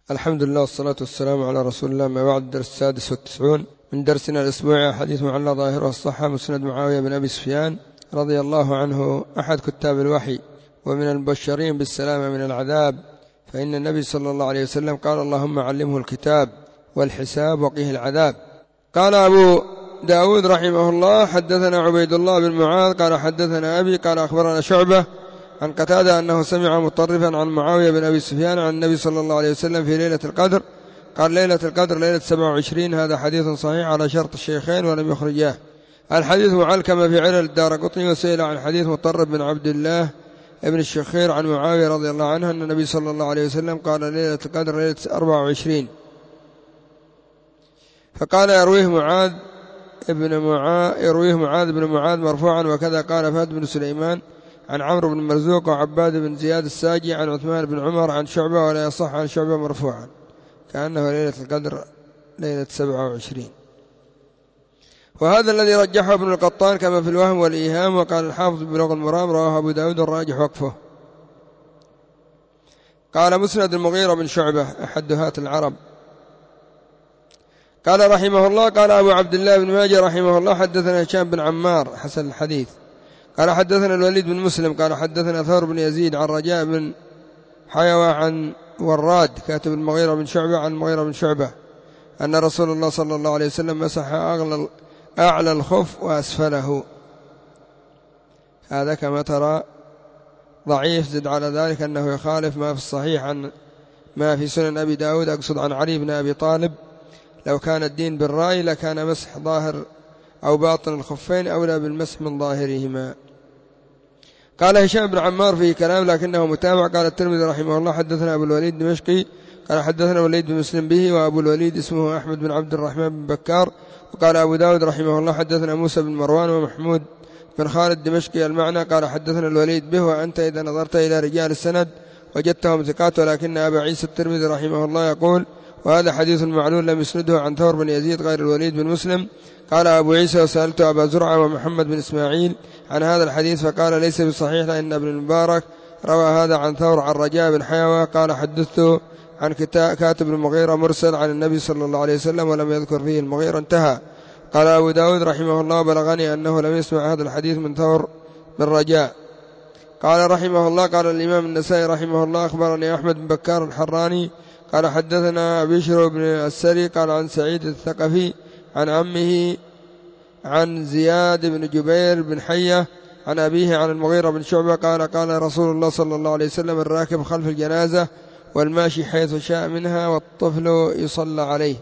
الحمد لله والصلاة والسلام على رسول الله. ما بعد الدرس 96 من درسنا الأسبوعي حديث معلى ظاهره الصحة مسند معاوية بن أبي سفيان رضي الله عنه أحد كتاب الوحي ومن المبشرين بالسلامة من العذاب، فإن النبي صلى الله عليه وسلم قال اللهم علمه الكتاب والحساب وقيه العذاب. قال أبو داود رحمه الله حدثنا عبيد الله بن معاذ قال حدثنا أبي قال أخبرنا شعبة عن قتادة أنه سمع مطرفا عن معاوية بن أبي سفيان عن النبي صلى الله عليه وسلم في ليلة القدر قال ليلة القدر ليلة 27. هذا حديث صحيح على شرط الشيخين ولم يخرجاه. الحديث معل كما في علل الدارقطني. وسئل عن حديث مطرف بن عبد الله ابن الشخير عن معاوية رضي الله عنه أن النبي صلى الله عليه وسلم قال ليلة القدر ليلة 24، فقال يرويه معاذ بن معاذ مرفوعا، وكذا قال فهد بن سليمان عن عمرو بن مرزوق وعباد بن زياد الساجي عن عثمان بن عمر عن شعبة، ولا يصح عن شعبة مرفوعا، كأنه ليلة القدر ليلة 27. وهذا الذي رجحه ابن القطان كما في الوهم والإيهام. وقال الحافظ بلغ المرام رواه أبو داود الراجح وقفه. قال مسند المغيرة بن شعبة أحد هات العرب. قال رحمه الله قال أبو عبد الله بن ماجه رحمه الله حدثنا هشام بن عمار حسن الحديث قال حدثنا الوليد بن مسلم قال حدثنا ثور بن يزيد عن رجاء بن حيوى عن وراد كاتب المغيرة بن شعبة عن المغيرة بن شعبة أن رسول الله صلى الله عليه وسلم مسح أعلى الخف وأسفله. هذا كما ترى ضعيف. زد على ذلك أنه يخالف ما في الصحيح عن ما في سنن أبي داود، أقصد عن علي بن أبي طالب. لو كان الدين بالرأي لكان مسح ظاهر أو باطن الخفين أولى بالمسح من ظاهرهما. قال هشام بن عمار فيه كلام لكنه متابع. قال الترمذي رحمه الله حدثنا أبو الوليد دمشقي قال حدثنا الوليد بن مسلم به، وأبو الوليد اسمه أحمد بن عبد الرحمن بن بكار. وقال أبو داود رحمه الله حدثنا موسى بن مروان ومحمود بن خالد دمشقي المعنى. قال حدثنا الوليد به. وأنت إذا نظرت إلى رجال السند وجدتهم ثقات، ولكن أبا عيسى الترمذي رحمه الله يقول وهذا حديث معلول لم يسنده عن ثور بن يزيد غير الوليد بن مسلم. قال أبو عيسى وسألت أبا زرعة ومحمد بن إسماعيل عن هذا الحديث فقال ليس بصحيح، لأن ابن المبارك روى هذا عن ثور عن رجاء بن حيوى قال حدثته عن كاتب المغيرة مرسل عن النبي صلى الله عليه وسلم ولم يذكر فيه المغيرة. انتهى. قال أبو داود رحمه الله بلغني أنه لم يسمع هذا الحديث من ثور بن رجاء. قال رحمه الله قال الإمام النسائي رحمه الله أخبرني أحمد بن بكار الحراني قال حدثنا بشر بن السري قال عن سعيد الثقفي عن عمه عن زياد بن جبير بن حية عن أبيه عن المغيرة بن شعبة قال قال رسول الله صلى الله عليه وسلم الراكب خلف الجنازة والماشي حيث شاء منها والطفل يصلى عليه.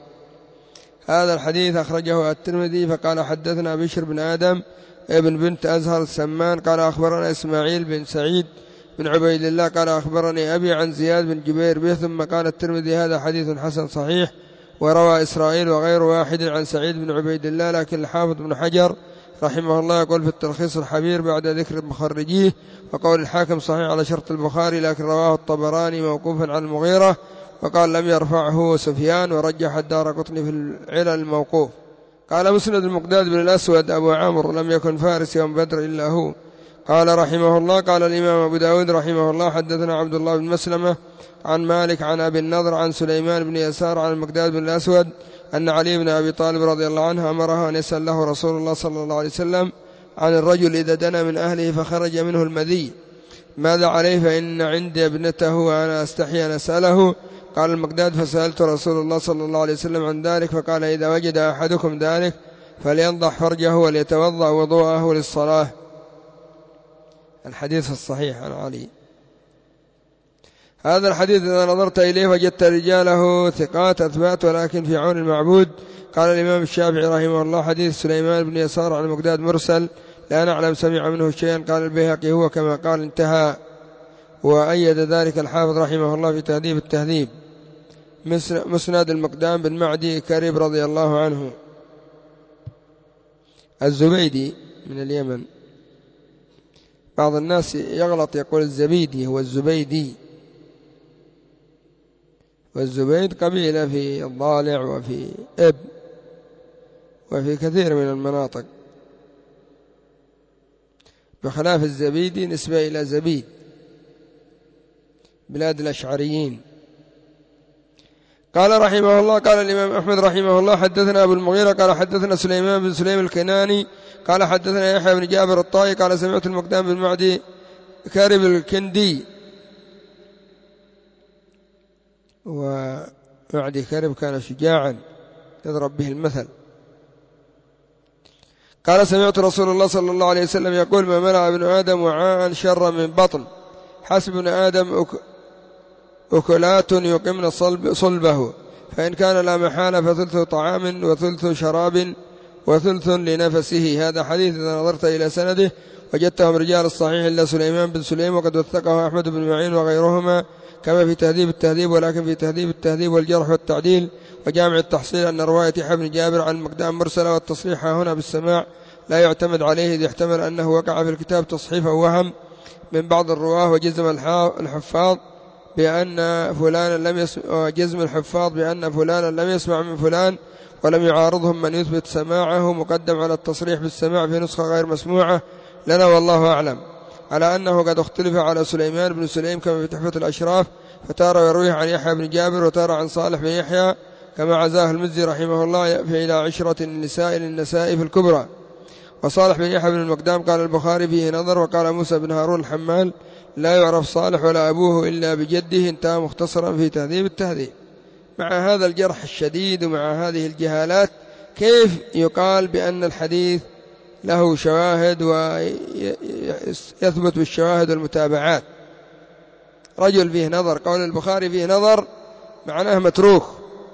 هذا الحديث أخرجه الترمذي. فقال حدثنا بشر بن آدم ابن بنت أزهر السمان قال أخبرنا إسماعيل بن سعيد بن عبيد الله قال أخبرني أبي عن زياد بن جبير به. ثم قال الترمذي هذا حديث حسن صحيح. وروى إسرائيل وغير واحد عن سعيد بن عبيد الله، لكن الحافظ بن حجر رحمه الله يقول في التلخيص الحبير بعد ذكر مخرجيه وقول الحاكم صحيح على شرط البخاري، لكن رواه الطبراني موقوفا على المغيرة وقال لم يرفعه سفيان، ورجح الدارقطني في العلل الموقوف. قال مسند المقداد بن الأسود أبو عمرو لم يكن فارس يوم بدر إلا هو. قال رحمه الله قال الإمام أبو داود رحمه الله حدثنا عبد الله بن مسلمة عن مالك عن أبي النضر عن سليمان بن يسار عن المقداد بن الأسود أن علي بن أبي طالب رضي الله عنه أمره أن يسأل له رسول الله صلى الله عليه وسلم عن الرجل إذا دنا من أهله فخرج منه المذي ماذا عليه، فإن عندي ابنته وأنا أستحي أن أسأله. قال المقداد فسألت رسول الله صلى الله عليه وسلم عن ذلك فقال إذا وجد أحدكم ذلك فلينضح فرجه وليتوضأ وضوءه للصلاة. الحديث الصحيح عن علي. هذا الحديث إذا نظرت إليه وجدت رجاله ثقات أثبات، ولكن في عون المعبود. قال الإمام الشافعي رحمه الله حديث سليمان بن يسار عن المقداد مرسل لا نعلم سمع منه شيئا. قال البيهقي هو كما قال انتهى. وأيد ذلك الحافظ رحمه الله في تهذيب التهذيب. مسند المقدام بن معدي كريب رضي الله عنه الزبيدي من اليمن. بعض الناس يغلط يقول الزبيدي هو الزبيدي، والزبيد قبيلة في الضالع وفي إب وفي كثير من المناطق، بخلاف الزبيدي نسبة إلى زبيد بلاد الأشعريين. قال رحمه الله قال الإمام أحمد رحمه الله حدثنا أبو المغيرة قال حدثنا سليمان بن سليم الكناني قال حدثنا يحيى بن جابر الطائي قال سمعت المقدام بن معدي كارب الكندي، ومعدي كارب كان شجاعا يضرب به المثل، قال سمعت رسول الله صلى الله عليه وسلم يقول ما ملأ ابن آدم وعاء شر من بطن، حسب ابن آدم أكلات يقمن صلبه، فإن كان لا محالة فثلث طعام وثلث شراب وثلث لنفسه. هذا حديث إذا نظرت إلى سنده وجدته من رجال الصحيح إلا سليمان بن سليم، وقد وثقه أحمد بن معين وغيرهما كما في تهذيب التهذيب، ولكن في تهذيب التهذيب والجرح والتعديل وجامع التحصيل أن رواية يحيى بن جابر عن المقدام مرسلة، والتصحيح هنا بالسماع لا يعتمد عليه، إذ يحتمل أنه وقع في الكتاب تصحيفا وهم من بعض الرواه، وجزم الحفاظ بأن فلانا لم يسمع من فلان ولم يعارضهم من يثبت سماعه، مقدم على التصريح بالسماع في نسخة غير مسموعة لنا والله أعلم، على أنه قد اختلف على سليمان بن سليم كما في تحفة الأشراف، فتارة يرويه عن يحيى بن جابر وتارة عن صالح بن يحيى كما عزاه المزي رحمه الله في إلى عشرة النساء للنساء في الكبرى. وصالح بن يحيى بن المقدام قال البخاري فيه نظر، وقال موسى بن هارون الحمال لا يعرف صالح ولا أبوه إلا بجده، انتهى مختصرا في تهذيب التهذيب. مع هذا الجرح الشديد ومع هذه الجهالات كيف يقال بأن الحديث له شواهد ويثبت بالشواهد والمتابعات؟ رجل فيه نظر، قول البخاري فيه نظر معناه متروك،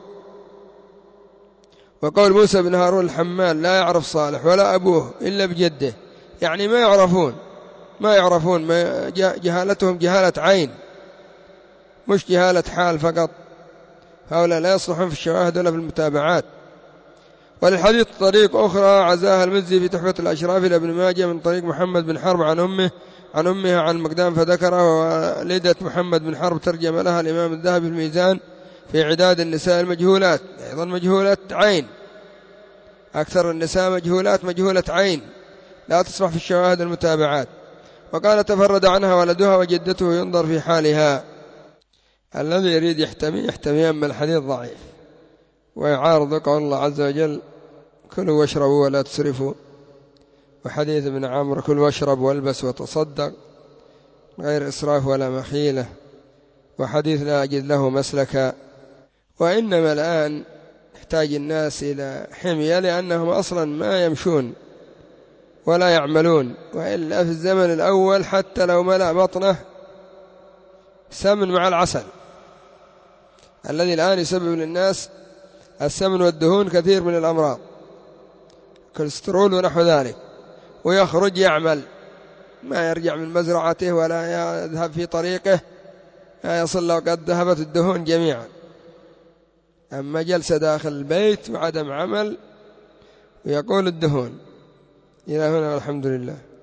وقول موسى بن هارون الحمال لا يعرف صالح ولا أبوه إلا بجده، يعني ما يعرفون جهالتهم جهالة عين مش جهالة حال فقط، هؤلاء لا يصلحون في الشواهد ولا في المتابعات. وللحديث طريق أخرى عزاها المزي في تحفة الأشراف إلى ابن ماجه من طريق محمد بن حرب عن أمها عن المقدام فذكره، ووالدة محمد بن حرب ترجم لها الإمام الذهبي في الميزان في عداد النساء المجهولات، أيضا مجهولة عين، أكثر النساء مجهولة عين لا تصلح في الشواهد المتابعات. وقال تفرد عنها ولدها وجدته ينظر في حالها. الذي يريد يحتمي أما الحديث ضعيف ويعارض قول الله عز وجل كلوا واشربوا ولا تسرفوا، وحديث ابن عمرو كل واشرب والبس وتصدق غير إسراف ولا مخيلة، وحديث لا أجد له مسلكا. وإنما الآن يحتاج الناس إلى حمية، لأنهم أصلا ما يمشون ولا يعملون، وإلا في الزمن الأول حتى لو ملأ بطنه سمن مع العسل، الذي الآن يسبب للناس السمن والدهون كثير من الأمراض كوليسترول ونحو ذلك، ويخرج يعمل ما يرجع من مزرعته ولا يذهب في طريقه، لا يصل له قد ذهبت الدهون جميعا. أما جلسة داخل البيت وعدم عمل ويقول الدهون. إلى هنا والحمد لله.